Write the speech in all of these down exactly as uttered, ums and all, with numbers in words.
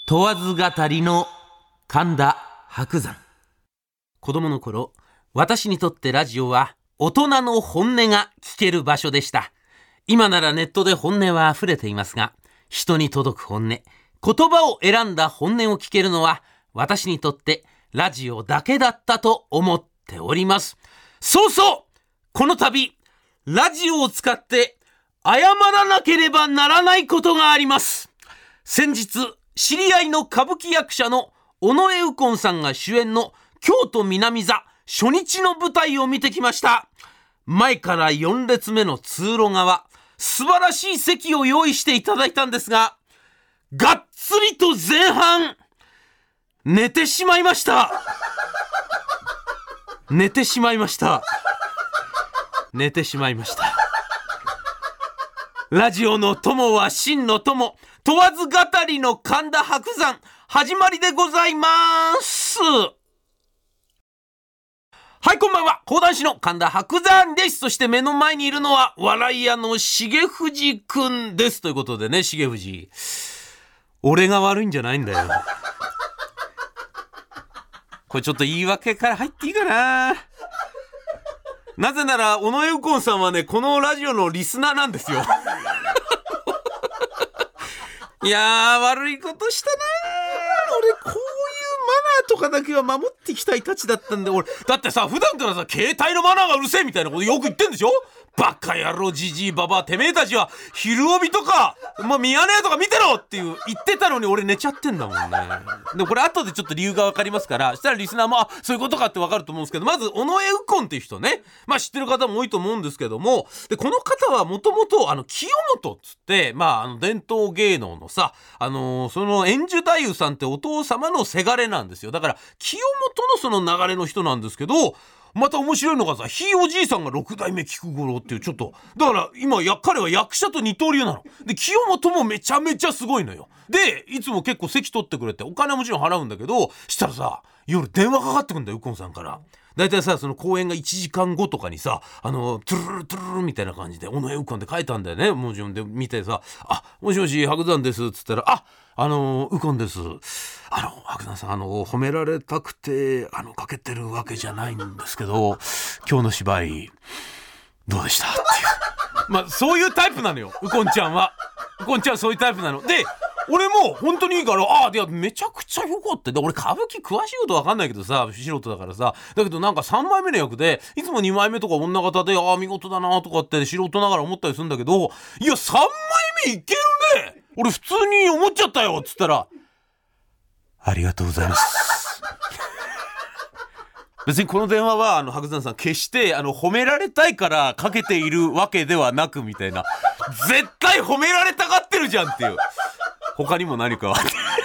問わず語りの神田伯山。子供の頃、私にとってラジオは大人の本音が聞ける場所でした。今ならネットで本音は溢れていますが、人に届く本音、言葉を選んだ本音を聞けるのは私にとってラジオだけだったと思っております。そうそう、この度ラジオを使って謝らなければならないことがあります。先日、知り合いの歌舞伎役者の尾上右近さんが主演の京都南座初日の舞台を見てきました。前からよん列目の通路側、素晴らしい席を用意していただいたんですが、がっつりと前半寝てしまいました寝てしまいました寝てしまいましたラジオの友は真の友、問わず語りの神田伯山、始まりでございます。はい、こんばんは。講談師の神田伯山です。そして目の前にいるのは笑い屋の重藤くんです。ということでね、重藤、俺が悪いんじゃないんだよ。これちょっと言い訳から入っていいかな。なぜなら尾上右近さんはね、このラジオのリスナーなんですよ。いやー、悪いことしたなー。俺こういうマナーとかだけは守っていきたいたちだったんで、俺だってさ、普段からさ、携帯のマナーがうるせえみたいなことよく言ってんでしょ。バカ野郎、じじいばば、てめえたちは昼帯とか、まあ、ミヤネ屋とか見てろっていう言ってたのに、俺寝ちゃってんだもんね。でこれ後でちょっと理由が分かりますから、したらリスナーもあ、そういうことかって分かると思うんですけど、まず尾上右近っていう人ね、まあ知ってる方も多いと思うんですけども、でこの方はもともとあの清本っつって、まああの伝統芸能のさ、あのー、その円寿太夫さんってお父様のせがれなんですよ。だから清本のその流れの人なんですけど、また面白いのがさ、ひいおじいさんが六代目菊五郎っていう、ちょっとだから今や彼は役者と二刀流なので、清本もめちゃめちゃすごいのよ。でいつも結構席取ってくれて、お金はもちろん払うんだけど、したらさ、夜電話かかってくんだよ、右近さんから。だいたいさ、その公演がいちじかんごとかにさ、あのトゥルルトゥルルみたいな感じで尾上右近って書いたんだよね。もちろんで見てさ、あ、もしもし伯山ですっつったら、あ、あの右近です、あの伯山さん、あの褒められたくてあのかけてるわけじゃないんですけど、今日の芝居どうでしたっていうまあそういうタイプなのよ、右近ちゃんは。右近ちゃんはそういうタイプなので、俺も本当にいいから、ああ、いやめちゃくちゃ良かった。で俺歌舞伎詳しいこと分かんないけどさ、素人だからさ、だけどなんかさんまいめの役で、いつもにまいめとか女方で、ああ見事だなとかって素人ながら思ったりするんだけど、いやさんまいめいけるね、俺普通に思っちゃったよっつったら、ありがとうございます別にこの電話はあの伯山さん決してあの褒められたいからかけているわけではなくみたいな、絶対褒められたがってるじゃんっていう。他にも何か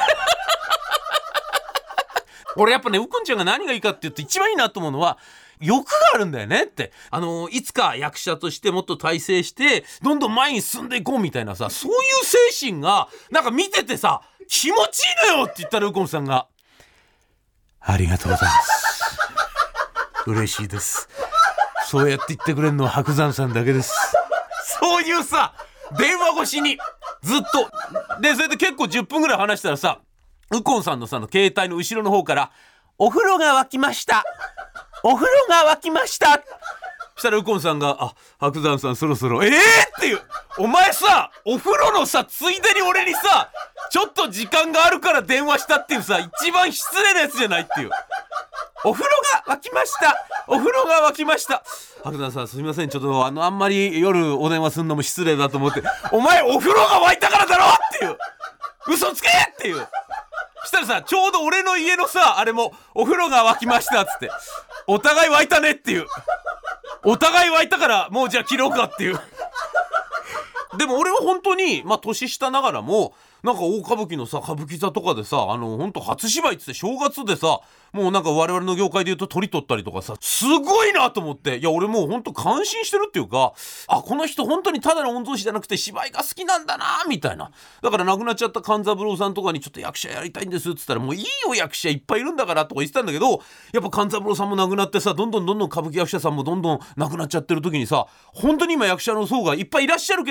俺やっぱね、右近ちゃんが何がいいかって言うと、一番いいなと思うのは欲があるんだよねって。あのいつか役者としてもっと大成してどんどん前に進んでいこうみたいなさ、そういう精神がなんか見ててさ、気持ちいいのよって言ったら右近さんが、ありがとうございます嬉しいです、そうやって言ってくれるのは伯山さんだけです。そういうさ、電話越しにずっとで、それで結構じゅっぷんぐらい話したらさ、右近さんのさの携帯の後ろの方から、お風呂が沸きましたお風呂が沸きました。そしたら右近さんが、あ、伯山さんそろそろ、えーっていう、お前さ、お風呂のさついでに俺にさ、ちょっと時間があるから電話したっていうさ、一番失礼なやつじゃないっていう。お風呂が沸きましたお風呂が沸きました。伯山さんすみません、ちょっとあのあんまり夜お電話するのも失礼だと思って、お前お風呂が沸いたからだろっていう、嘘つけっていう。したらさ、ちょうど俺の家のさあれもお風呂が沸きましたっつって、お互い沸いたねっていう、お互い沸いたからもうじゃあ切ろうかっていう。でも俺は本当にまあ年下ながらも、なんか大歌舞伎のさ歌舞伎座とかでさ、あの本当初芝居っつって正月でさ、もうなんか我々の業界で言うと鳥取ったりとかさ、すごいなと思って、いや俺もう本当感心してるっていうか、あ、この人本当にただの御曹司じゃなくて芝居が好きなんだなみたいな。だから亡くなっちゃった勘三郎さんとかにちょっと役者やりたいんですっつったら、もういいよ役者いっぱいいるんだからとか言ってたんだけど、やっぱ勘三郎さんも亡くなってさ、どんどんどんどん歌舞伎役者さんもどんどん亡くなっちゃってる時にさ、本当に今役者の層がいっぱいいらっしゃるけど、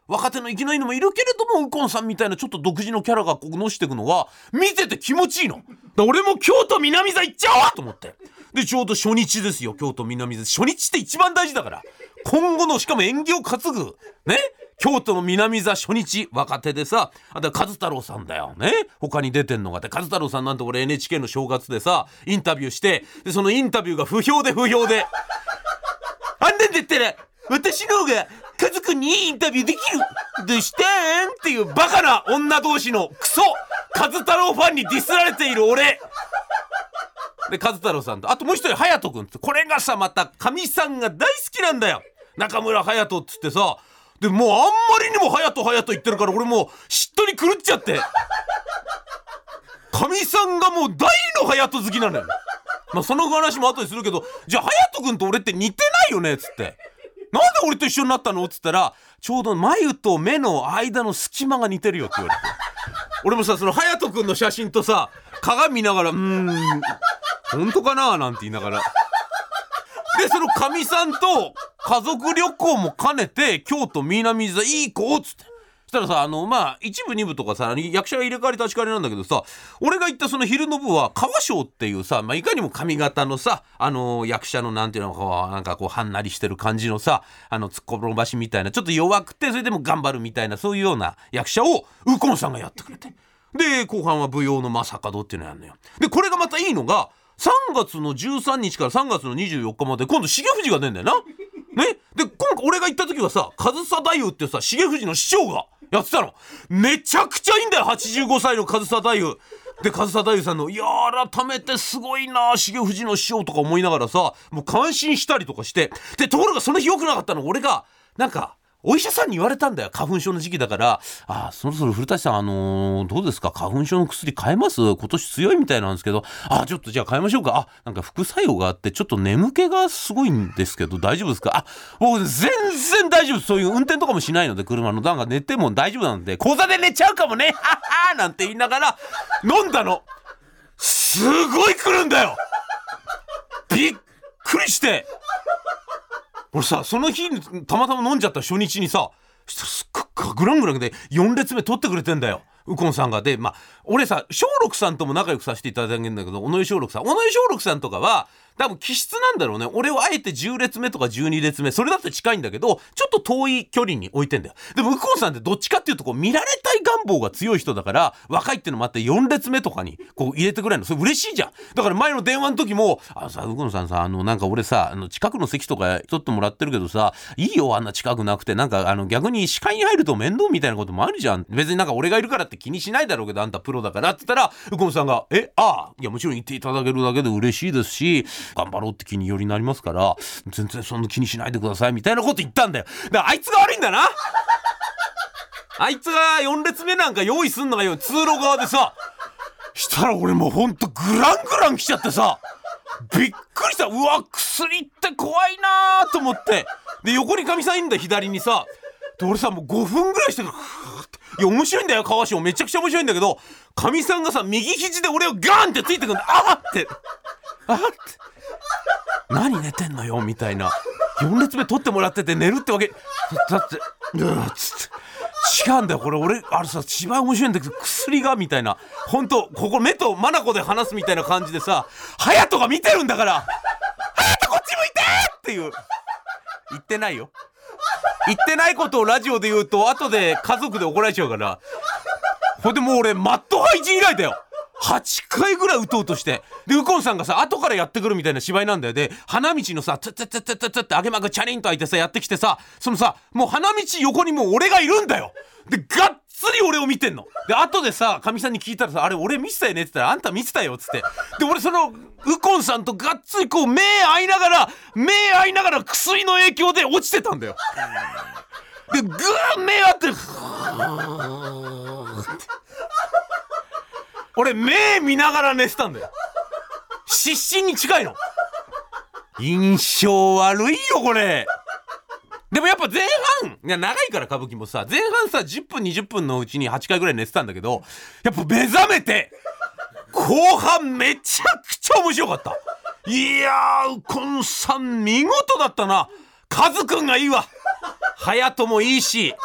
若手の生きのいいのもいるけれども、ウコンさんみたいなちょっと独自のキャラがこうのしていくのが見てて気持ちいいの。だ俺も京都南座行っちゃおうと思って。でちょうど初日ですよ、京都南座。初日って一番大事だから、今後のしかも縁起を担ぐね、京都の南座初日、若手でさ、あと和太郎さんだよね、他に出てんのが。で和太郎さんなんて俺 エヌエイチケー の正月でさインタビューして、でそのインタビューが不評で不評であんなんだったら私の方が家族にいいインタビューできるどうしたんっていうバカな女同士のクソ和太郎ファンにディスられている俺で、和太郎さんとあともう一人隼人君って、これがさまたかみさんが大好きなんだよ、中村隼人っつってさ。でもうあんまりにも隼人隼人言ってるから俺もう嫉妬に狂っちゃって、かみさんがもう大の隼人好きなのよ。まあその話も後でするけど、じゃあ隼人君と俺って似てないよねっつって、なんで俺と一緒になったのっつったら、ちょうど眉と目の間の隙間が似てるよって言われて、俺もさその隼人君の写真とさ鏡見ながらうーん本当かななんて言いながら、でそのかみさんと家族旅行も兼ねて京都南座いい子っつって、そしたらさあのまあ一部二部とかさ役者が入れ替わり立ち替わりなんだけどさ、俺が行ったその昼の部は川翔っていうさ、まあ、いかにも髪型のさあの役者のなんていうのかなんかこうはんなりしてる感じのさ、あの突っ込ばしみたいなちょっと弱くてそれでも頑張るみたいなそういうような役者を右近さんがやってくれて、で後半は舞踊の正門っていうのやるのよ。でこれがまたいいのがさんがつのじゅうさんにちからさんがつのにじゅうよっかまで今度重藤が出んだよな。ね、で今回俺が行った時はさ上総太夫ってさ重藤の師匠がやってたの。めちゃくちゃいいんだよはちじゅうごさいの上総太夫で、上総太夫さんのいや改めてすごいな重藤の師匠とか思いながらさもう感心したりとかして、でところがその日良くなかったの俺がなんかお医者さんに言われたんだよ、花粉症の時期だから。あそろそろ古舘さんあのー、どうですか花粉症の薬買えます、今年強いみたいなんですけど、あちょっとじゃあ買いましょうか、あなんか副作用があってちょっと眠気がすごいんですけど大丈夫ですか、あ僕全然大丈夫、そういう運転とかもしないので車のなんか寝ても大丈夫なんで講座で寝ちゃうかもねははなんて言いながら飲んだの。すごい来るんだよ、びっくりして。俺さその日たまたま飲んじゃった初日にさしたらすっごくグラングランでよん列目取ってくれてんだよ右近さんが。でまあ俺さ松緑さんとも仲良くさせていただいてるんだけど、尾上松緑さん尾上松緑さんとかは多分気質なんだろうね。俺をあえてじゅう列目とかじゅうに列目それだって近いんだけどちょっと遠い距離に置いてんだよ。でも右近さんってどっちかっていうとこう見られたい願望が強い人だから若いってのもあってよん列目とかにこう入れてくれるの、それ嬉しいじゃん。だから前の電話の時もあのさ右近さんさあのなんか俺さあの近くの席とか取ってもらってるけどさいいよあんな近くなくて、なんかあの逆に視界に入ると面倒みたいなこともあるじゃん、別になんか俺がいるからって気にしないだろうけどあんたプロだからって言ったら右近さんがえああいやもちろん言っていただけるだけで嬉しいですし頑張ろうって気によりなりますから全然そんな気にしないでくださいみたいなこと言ったんだよ。だからあいつが悪いんだなあいつがよん列目なんか用意すんのがよ通路側でさ、したら俺もうほんとグラングラン来ちゃってさびっくりした。うわ薬って怖いなと思って、で横にかみさんいるんだ左にさ、で俺さもうごふんぐらいしてからいや面白いんだよ川島めちゃくちゃ面白いんだけど、かみさんがさ右肘で俺をガーンってついてくるんだ。あーってあーって何寝てんのよみたいな、よん列目取ってもらってて寝るってわけだってうーっつって違うんだよこれ俺あれさ一番面白いんだけど薬がみたいな、ほんとここ目と眼で話すみたいな感じでさ隼人が見てるんだから隼人こっち向いてっていう言ってないよ言ってないことをラジオで言うと後で家族で怒られちゃうから、ほんでもう俺マット配置以来だよはちかいぐらい打とうとして、で右近さんがさ後からやってくるみたいな芝居なんだよ。で花道のさツッツッツッツッツッツッって揚げ幕チャリンと開いてさやってきてさ、そのさもう花道横にもう俺がいるんだよ。でがっつり俺を見てんの。で後でさかみさんに聞いたらさあれ俺見てたよねって言ったらあんた見てたよっつって、で俺その右近さんとがっつりこう目合いながら目合いながら薬の影響で落ちてたんだよ。でグー目合って俺目見ながら寝てたんだよ。失神に近いの。印象悪いよこれ。でもやっぱ前半いや長いから歌舞伎もさ前半さじゅっぷんにじゅっぷんのうちにはちかいぐらい寝てたんだけど、やっぱ目覚めて後半めちゃくちゃ面白かった。いやー右近さん見事だったな。カズくんがいいわ、隼人もいいし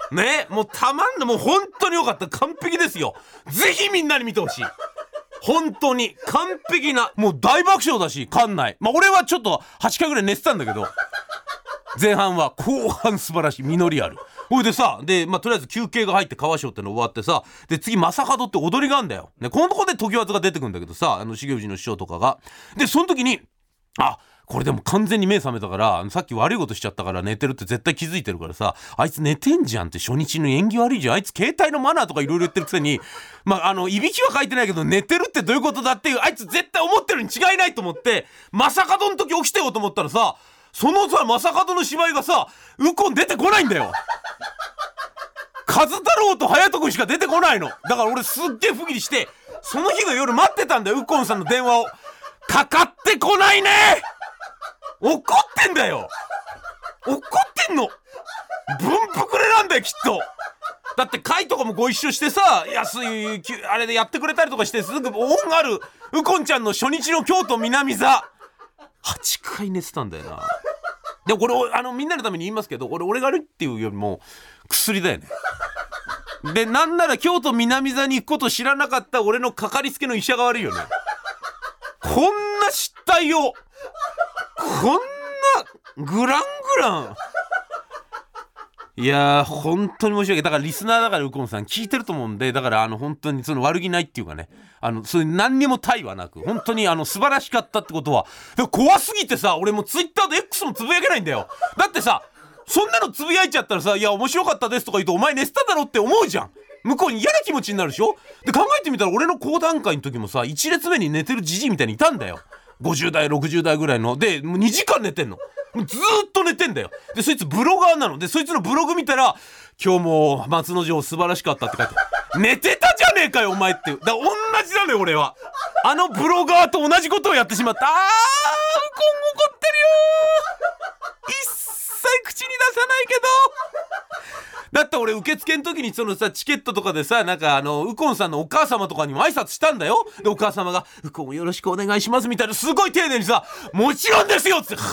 ね、もうたまんの、もう本当によかった。完璧ですよ。ぜひみんなに見てほしい。本当に完璧な、もう大爆笑だし、館内。まあ俺はちょっとはちかいぐらい寝てたんだけど、前半は、後半素晴らしい、実りある。ほいでさ、で、まあとりあえず休憩が入って川潮っての終わってさ、で次正門って踊りがあんだよ。ね、このとこで常盤が出てくんだけどさ、あの重氏の師匠とかが。で、その時に、あ、これでも完全に目覚めたから、さっき悪いことしちゃったから寝てるって絶対気づいてるからさ、あいつ寝てんじゃんって、初日の縁起悪いじゃん、あいつ携帯のマナーとかいろいろ言ってるくせに、まああのいびきは書いてないけど寝てるってどういうことだっていう、あいつ絶対思ってるに違いないと思って、正門の時起きてようと思ったらさ、そのさ正門の芝居がさ、ウコン出てこないんだよ。和太郎と隼人君しか出てこないの。だから俺すっげえ不義理して、その日の夜待ってたんだよ、ウコンさんの電話を。かかってこないね。怒ってんだよ。怒ってんの。分膨れなんだよきっと。だって会とかもご一緒してさ、安いあれでやってくれたりとかして、すぐ恩あるウコンちゃんの初日の京都南座はちかい寝てたんだよな。でもこれあのみんなのために言いますけど、俺俺が悪いっていうよりも薬だよね。でなんなら京都南座に行くこと知らなかった俺のかかりつけの医者が悪いよね。こんな失態を、こんなグラングラン、いやー本当に申し訳ない。だからリスナーだからウコンさん聞いてると思うんで、だからあの本当にその悪気ないっていうかね、あのそういう何にも対はなく、本当にあの素晴らしかったってことは、でも怖すぎてさ、俺もツイッターで X もつぶやけないんだよ。だってさ、そんなのつぶやいちゃったらさ、いや面白かったですとか言うと、お前寝てただろって思うじゃん。向こうに嫌な気持ちになるでしょ。で考えてみたら、俺の講談会の時もさ、いち列目に寝てるじじいみたいにいたんだよ。ごじゅう代ろくじゅう代ぐらいので、もうにじかん寝てんの。もうずーっと寝てんだよ。でそいつブロガーなので、そいつのブログ見たら、今日も松之丞素晴らしかったって書いてある。寝てたじゃねえかよお前って。だから同じなのよ俺は。あのブロガーと同じことをやってしまった。あーウコン怒ってるよー。一切口に出さないけど、だって俺受付の時にそのさチケットとかでさ、なんかあのウコンさんのお母様とかにも挨拶したんだよ。でお母様がウコンをよろしくお願いしますみたいな、すごい丁寧にさ、もちろんですよっつって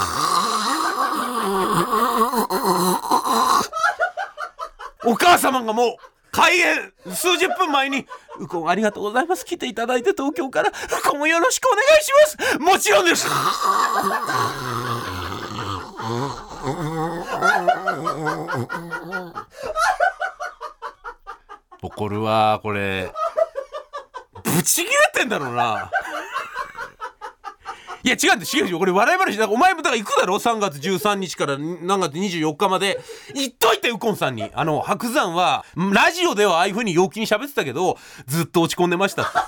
お母様がもう開演数十分前に、ウコンありがとうございます、来ていただいて東京から、ウコンをよろしくお願いします、もちろんです怒るわこれ。ブチ切れてんだろうな。いや違うんだよ違うよ、これ笑い話だから。お前もだから行くだろ、さんがつじゅうさんにちから何月にじゅうよっかまで。言っといてウコンさんに、あの白山はラジオではああいう風に陽気に喋ってたけど、ずっと落ち込んでましたって。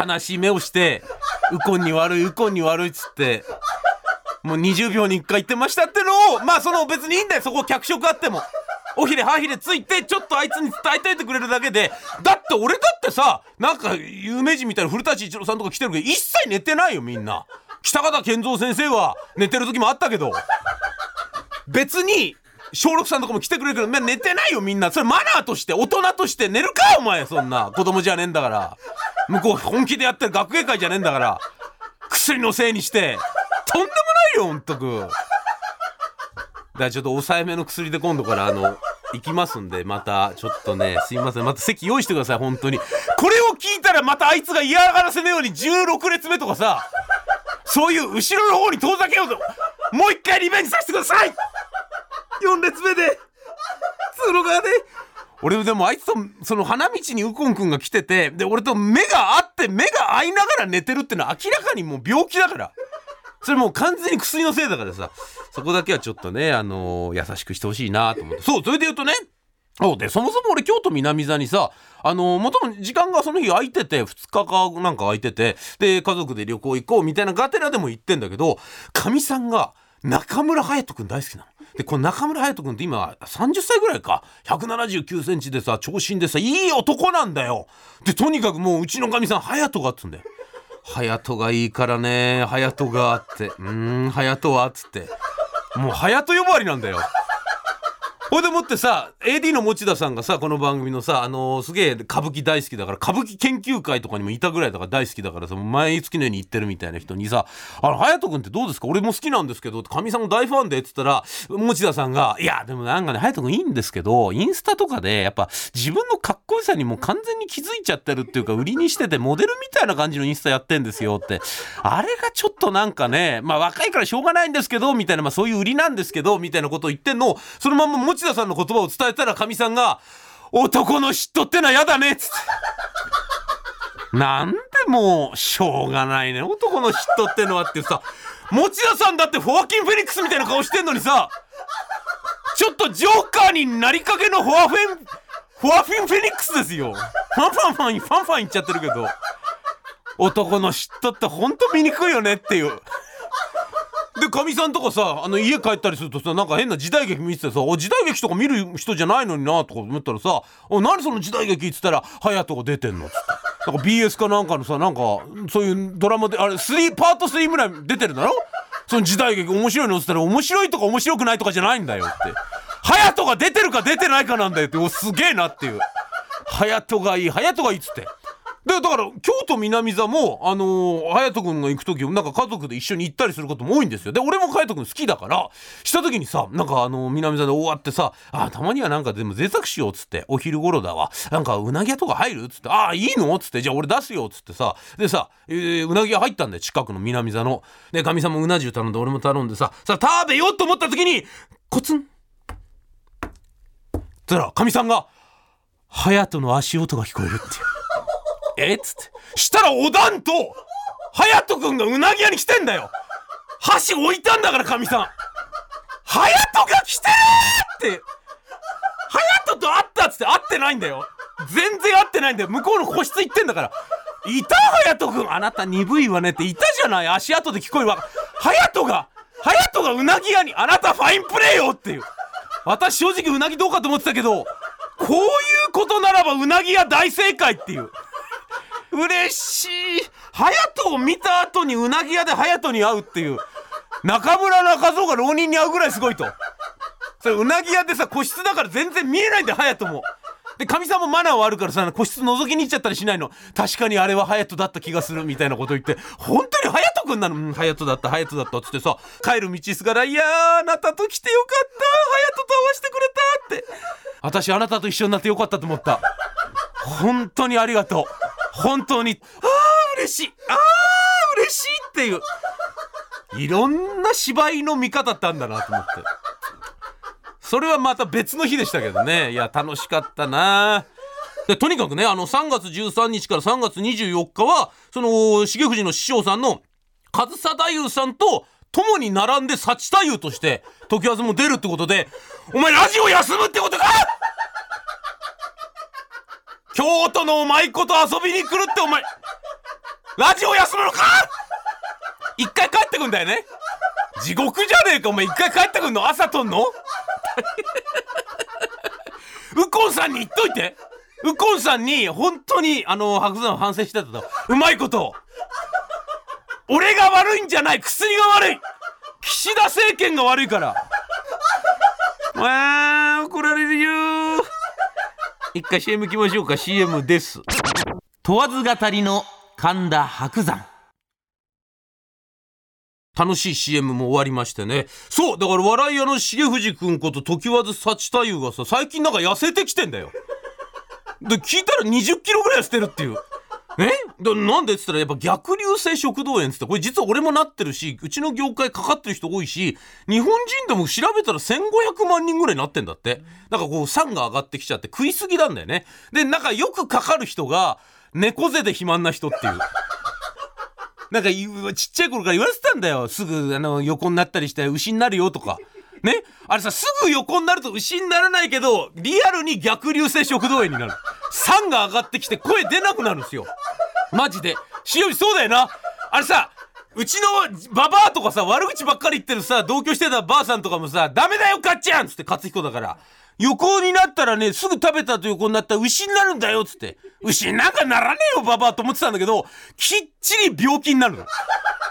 悲しい目をして、ウコンに悪いウコンに悪いっつって、もうにじゅうびょうにいっかい言ってましたってのを、まあその別にいいんだよ、そこ脚色あっても。おひれはひれついてちょっとあいつに伝えといてくれるだけで。だって俺だってさ、なんか有名人みたいな古舘一郎さんとか来てるけど一切寝てないよみんな。北方健三先生は寝てる時もあったけど、別に小六さんとかも来てくれるけど、寝てないよみんな。それマナーとして、大人として寝るかお前。そんな子供じゃねえんだから。向こう本気でやってる学芸会じゃねえんだから、薬のせいにしてとんでもないよほんとく。だからちょっと抑えめの薬で今度からあの行きますんで、またちょっとね、すいません、また席用意してください本当に。これを聞いたらまたあいつが嫌がらせのようにじゅうろく列目とかさ、そういう後ろの方に遠ざけようと、もう一回リベンジさせてください。よん列目で通路側で。俺でもあいつとその花道にウコンくんが来てて、で俺と目が合って目が合いながら寝てるってのは明らかにもう病気だから。それもう完全に薬のせいだからさ、そこだけはちょっとね、あのー、優しくしてほしいなと思って。そう、それで言うとね、そうで、そもそも俺京都南座にさ、あのー、もとも時間がその日空いてて、ふつかかなんか空いてて、で家族で旅行行こうみたいながてらでも行ってんだけど、かみさんが中村隼人くん大好きなので、この中村隼人くんって今さんじゅっさいぐらいか、ひゃくななじゅうきゅうセンチでさ、長身でさ、いい男なんだよ。でとにかくもううちのかみさん隼人がっつうんだよ。隼人がいいからね、隼人がって、うーん隼人はっつって、もう隼人呼ばわりなんだよ。 ほいでもってさ エーディー の持田さんがさこの番組のさあのー、すげえ歌舞伎大好きだから歌舞伎研究会とかにもいたぐらいだから大好きだからさ毎月のように行ってるみたいな人にさあの隼人君ってどうですか俺も好きなんですけどかみさんも大ファンでって言ったら持田さんがいやでもなんかね隼人君いいんですけどインスタとかでやっぱ自分のかっこよさにもう完全に気づいちゃってるっていうか売りにしててモデルみたいな感じのインスタやってんですよってあれがちょっとなんかねまあ若いからしょうがないんですけどみたいなまあそういう売りなんですけどみたいなことを言ってんのをそのまんま持田さんの言葉を伝えたらかみさんが男の嫉妬ってのはやだねっつってなんでもうしょうがないね男の嫉妬ってのはってさ持田さんだってフォアキンフェニックスみたいな顔してんのにさちょっとジョーカーになりかけのフォアフェンフォアフィンフェニックスですよファンファンファンファンファン言っちゃってるけど男の嫉妬ってほんと見よねっていうでかみさんとかさあの家帰ったりするとさなんか変な時代劇見ててさお時代劇とか見る人じゃないのになとか思ったらさお何その時代劇っつったら隼人が出てんのっつってなんか ビーエス かなんかのさなんかそういうドラマであれスリーパートスリーぐらい出てるだろその時代劇面白いのっつったら面白いとか面白くないとかじゃないんだよって隼人が出てるか出てないかなんだよっておすげえなっていう隼人がいい隼人がいいっつってでだから京都南座もあのー、隼人君が行く時もなんか家族で一緒に行ったりすることも多いんですよで俺も隼人君好きだからした時にさなんかあのー、南座で終わってさあたまにはなんかでも贅沢しようっつってお昼頃だわなんかうなぎ屋とか入るっつってああいいのっつってじゃあ俺出すよっつってさでさ、えー、うなぎ屋入ったんだよ近くの南座のでかみさんもうな重頼んで俺も頼んでささ食べようと思った時にコツンつったらかみさんが隼人の足音が聞こえるっていうえっつってしたらおだんと隼人くんがうなぎ屋に来てんだよ箸置いたんだからかみさん隼人が来てるって隼人と会ったっつって会ってないんだよ全然会ってないんだよ向こうの個室行ってんだからいた隼人くんあなた鈍いわねっていたじゃない足跡で聞こえるわ隼人が隼人がうなぎ屋にあなたファインプレーよっていう私正直うなぎどうかと思ってたけどこういうことならばうなぎ屋大正解っていう嬉しい隼人を見た後にうなぎ屋で隼人に会うっていう中村中蔵が浪人に会うぐらいすごいとそれうなぎ屋でさ個室だから全然見えないんだよ隼人もでかみさんもマナーはあるからさ個室覗きに行っちゃったりしないの確かにあれは隼人だった気がするみたいなこと言って本当に隼人くんなのうん隼人だった隼人だったっつってさ帰る道すがらいやーあなたと来てよかった隼人と会わせてくれたって私あなたと一緒になってよかったと思った本当にありがとう本当にあー嬉しいあー嬉しいっていういろんな芝居の見方ってあんだなと思ってそれはまた別の日でしたけどねいや楽しかったなでとにかくねあのさんがつじゅうさんにちからさんがつにじゅうよっかはその重藤の師匠さんの上総太夫さんと共に並んで幸太夫として常盤も出るってことでお前ラジオ休むってことか京都のお前こと遊びに来るってお前ラジオ休むのか一回帰ってくんだよね地獄じゃねえかお前一回帰ってくんの朝撮んのウコンさんに言っといてウコンさんに本当にあの白山反省してたとうまいこと俺が悪いんじゃない薬が悪い岸田政権が悪いからわー怒られるよ一回 シーエム 行きましょうか シーエム です問わず語りの神田伯山楽しい シーエム も終わりましてねそうだから笑い屋の重藤くんこと常盤幸太夫がさ最近なんか痩せてきてんだよで聞いたらにじゅっキロぐらい痩せてるっていうえだなんでっつったらやっぱ逆流性食道炎っつってこれ実は俺もなってるしうちの業界かかってる人多いし日本人でも調べたらせんごひゃくまんにんぐらいなってんだってだからこう酸が上がってきちゃって食いすぎなんだよねでなんかよくかかる人が猫背で肥満な人っていうなんかちっちゃい頃から言われてたんだよすぐあの横になったりして牛になるよとかねあれさすぐ横になると牛にならないけどリアルに逆流性食道炎になる酸が上がってきて声出なくなるんですよマジでしおりそうだよなあれさうちのババアとかさ悪口ばっかり言ってるさ同居してたばあさんとかもさダメだよかっちゃんっつって勝彦だから横になったらねすぐ食べたと横になったら牛になるんだよっつって牛なんかならねえよババアと思ってたんだけどきっちり病気になるの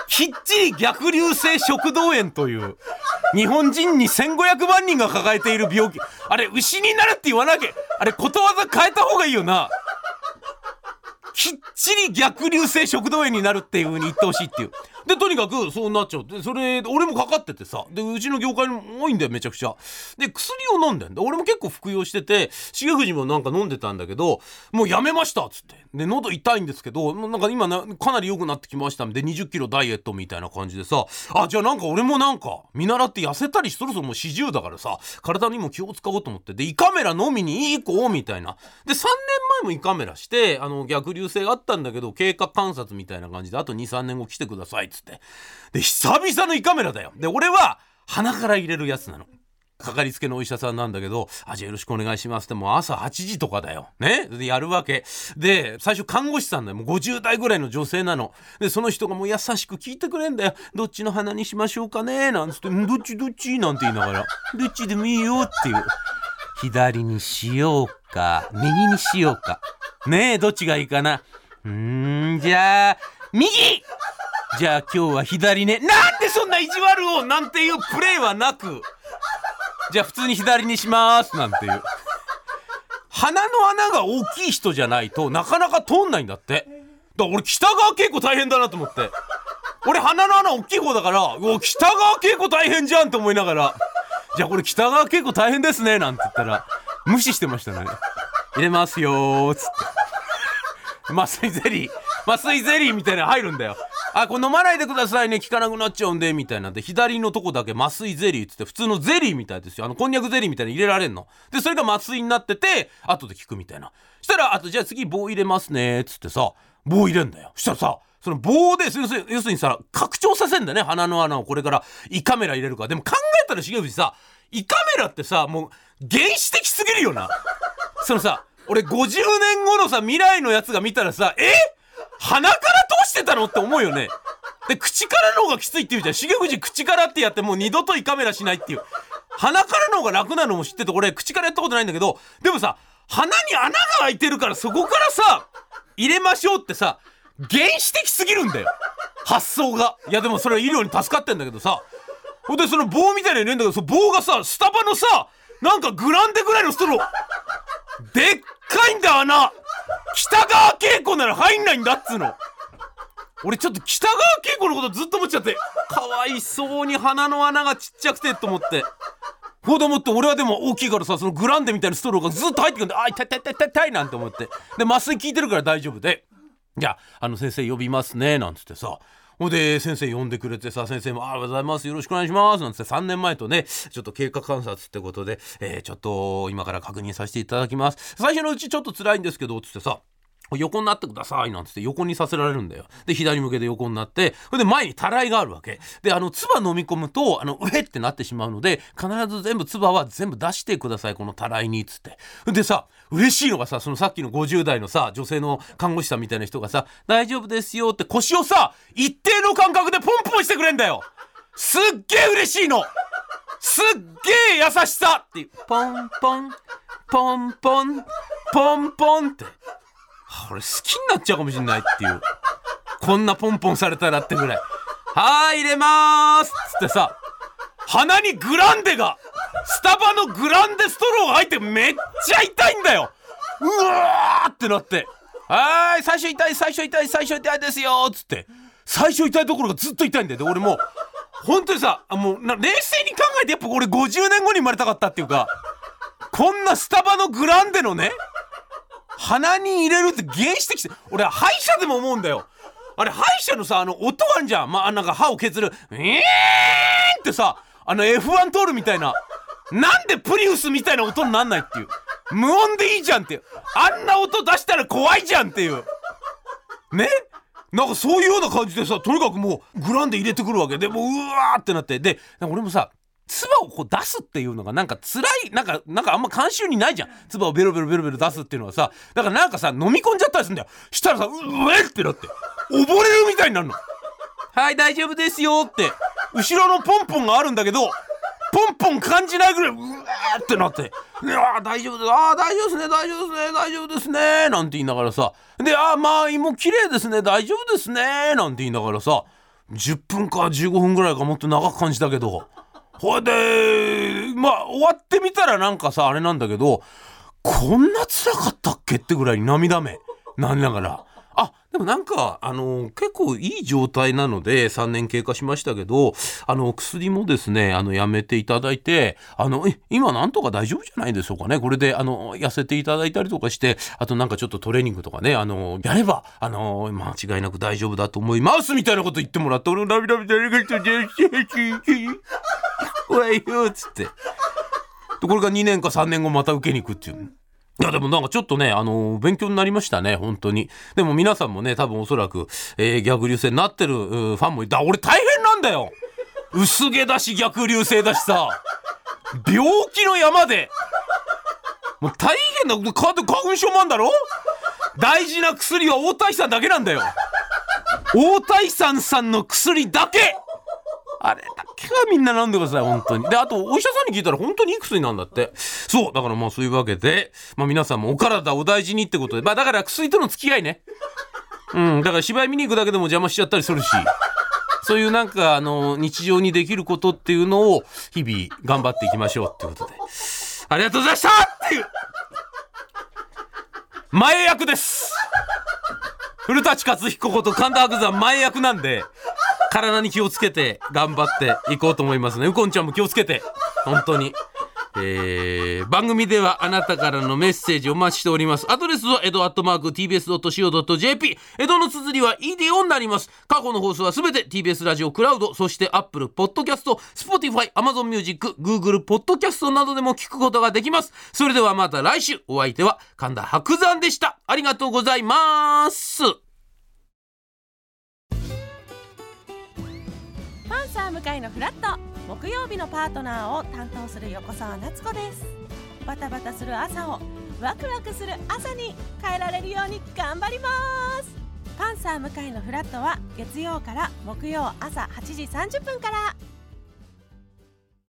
きっちり逆流性食道炎という日本人にせんごひゃくまんにんが抱えている病気。あれ牛になるって言わなきゃ、あれことわざ変えた方がいいよな。きっちり逆流性食道炎になるっていう風に言ってほしいっていう。でとにかくそうなっちゃう。でそれ俺もかかっててさ、でうちの業界にも多いんだよめちゃくちゃ。で薬を飲んでんだ。俺も結構服用してて、重藤もなんか飲んでたんだけど、もうやめましたっつって、で喉痛いんですけどもうなんか今なかなり良くなってきましたんでにじゅっキロダイエットみたいな感じでさ、あじゃあなんか俺もなんか見習って痩せたりそろそろもうよんじゅうだからさ、体にも気を使おうと思って、で胃カメラ飲みに行こうみたいな。でさんねんまえも胃カメラして、あの逆流性があったんだけど経過観察みたいな感じで、あと にさんねんご来てくださいっつって、で久々の胃カメラだよ。で俺は鼻から入れるやつなの。かかりつけのお医者さんなんだけど、あじゃあよろしくお願いしますって、もう朝はちじとかだよね。でやるわけで、最初看護師さんだよ。もうごじゅう代ぐらいの女性なので、その人がもう優しく聞いてくれんだよ。どっちの鼻にしましょうかねなんつって、どっちどっちなんて言いながら、どっちでもいいよっていう。左にしようか右にしようかねえ、どっちがいいかな。うーんじゃあ右。じゃあ今日は左ね。なんでそんな意地悪をなんていうプレーはなく、じゃあ普通に左にしますなんていう。鼻の穴が大きい人じゃないとなかなか通んないんだって。だから俺北川景子大変だなと思って、俺鼻の穴大きい方だから、うわ北川景子大変じゃんと思いながら、じゃあこれ北川景子大変ですねなんて言ったら無視してましたね。入れますよーっつって麻酔ゼリー麻酔ゼリーみたいなの入るんだよ。あこれ飲まないでくださいね効かなくなっちゃうんでみたいなんで、左のとこだけ麻酔ゼリーっつって、普通のゼリーみたいですよ。あのこんにゃくゼリーみたいに入れられんので、それが麻酔になってて後で効くみたいな。したらあとじゃあ次棒入れますねっつってさ、棒入れんだよ。したらさ、その棒で要するに要するにさ拡張させんだね、鼻の穴を。これから胃カメラ入れるから。でも考えたら重藤さ、胃カメラってさもう原始的すぎるよな。そのさ俺ごじゅうねんごのさ未来のやつが見たらさ、え鼻から通してたのって思うよね。で口からの方がきついって言うじゃん。重藤口からってやってもう二度と胃カメラしないっていう。鼻からの方が楽なのも知ってて、俺口からやったことないんだけど、でもさ鼻に穴が開いてるからそこからさ入れましょうってさ原始的すぎるんだよ発想が。いやでもそれは医療に助かってんだけどさ、ほんでその棒みたいなの入れんだけど、その棒がさスタバのさなんかグランデぐらいのストローでっかいんだ穴。北川景子なら入んないんだっつうの。俺ちょっと北川景子のことずっと思っちゃって、かわいそうに鼻の穴がちっちゃくてと思って、ほうと思って、俺はでも大きいからさそのグランデみたいなストローがずっと入ってくるんで、あ痛い痛い痛い痛い痛いなんて思って、で麻酔効いてるから大丈夫で、じゃああの先生呼びますねなんつってさ、ほんで先生呼んでくれてさ、先生もありがとうございますよろしくお願いしますなんつって、さんねんまえとねちょっと経過観察ってことで、えー、ちょっと今から確認させていただきます。最初のうちちょっと辛いんですけどつってさ、横になってくださいなんつって横にさせられるんだよ。で左向けで横になって、それで前にたらいがあるわけで、あの唾飲み込むとあのうへってなってしまうので、必ず全部唾は全部出してくださいこのたらいにっつって。でさ嬉しいのがさ、そのさっきのごじゅう代のさ女性の看護師さんみたいな人がさ、大丈夫ですよって腰をさ一定の感覚でポンポンしてくれんだよ。すっげえ嬉しいの、すっげえ優しさっていう、ポンポンポンポンポンポンって、俺好きになっちゃうかもしんないっていう、こんなポンポンされたらってぐらい。はーい入れまーすっつってさ、鼻にグランデがスタバのグランデストローが入ってめっちゃ痛いんだよ。うわーってなって、はーい最初痛い最初痛い最初痛いですよっつって、最初痛いところがずっと痛いんだよ。で俺もう本当にさもうな冷静に考えて、やっぱ俺ごじゅうねんごに生まれたかったっていうか、こんなスタバのグランデのね鼻に入れるって原始的して、俺は歯医者でも思うんだよ。あれ歯医者のさあの音あんじゃん、まあなんか歯を削るえーんってさ、あの エフワン 通るみたいな、なんでプリウスみたいな音になんないっていう、無音でいいじゃんっていう、あんな音出したら怖いじゃんっていうね、なんかそういうような感じでさ、とにかくもうグランデ入れてくるわけで、もううわーってなって、で俺もさ唾をこう出すっていうのがなんか辛い、なんかなんかあんま慣習にないじゃん、唾をベロベロベロベロ出すっていうのはさ。だからなんかさ飲み込んじゃったりするんだよ。したらさうえってなって溺れるみたいになるの。はい大丈夫ですよって、後ろのポンポンがあるんだけどポンポン感じないぐらいうわーってなって、いや大丈夫です、あー大丈夫ですね大丈夫ですね大丈夫ですねなんて言いながらさ、であーまあもう綺麗ですね大丈夫ですねなんて言いながらさ、 じゅっぷんかじゅうごふんぐらいかもっと長く感じたけど、ほいでまあ終わってみたらなんかさあれなんだけど、こんな辛かったっけってぐらい涙目なんながら、あでもなんかあの結構いい状態なのでさんねん経過しましたけど、あの薬もですねあのやめていただいて、あのえ今なんとか大丈夫じゃないでしょうかね。これであの痩せていただいたりとかして、あとなんかちょっとトレーニングとかねあのやればあの間違いなく大丈夫だと思いますみたいなこと言ってもらって、俺の涙みたいなことでおいよっつって、これがにねんかさんねんごまた受けに行くっていう。いやでもなんかちょっとねあのー、勉強になりましたね本当に。でも皆さんもね多分おそらく、えー、逆流性になってるファンもいた。俺大変なんだよ、薄毛だし逆流性だしさ、病気の山でもう大変だ。花粉症もあんだろ。大事な薬は大谷さんだけなんだよ。大谷さんさんの薬だけ、あれだけはみんな飲んでください本当に。であとお医者さんに聞いたら本当にいい薬なんだって。そうだからまあそういうわけで、まあ、皆さんもお体お大事にってことで、まあだから薬との付き合いね、うんだから芝居見に行くだけでも邪魔しちゃったりするし、そういうなんかあの日常にできることっていうのを日々頑張っていきましょうってことで、ありがとうございましたっていう前役です。古舘克彦こと神田伯山前役なんで、体に気をつけて頑張っていこうと思いますね。うこんちゃんも気をつけて本当に。えー、番組ではあなたからのメッセージお待ちしております。アドレスは江戸アットマーク ティービーエスドットシーオードットジェーピー、 江戸の綴りは イーディーオー になります。過去の放送はすべて ティービーエス ラジオクラウド、そして Apple Podcast、Spotify、Amazon Music、Google Podcast などでも聞くことができます。それではまた来週。お相手は神田伯山でした。ありがとうございます。 パンサー向かいのフラット、木曜日のパートナーを担当する横澤夏子です。バタバタする朝をワクワクする朝に変えられるように頑張ります。パンサー向かいのフラットは月曜から木曜朝はちじさんじゅっぷんから。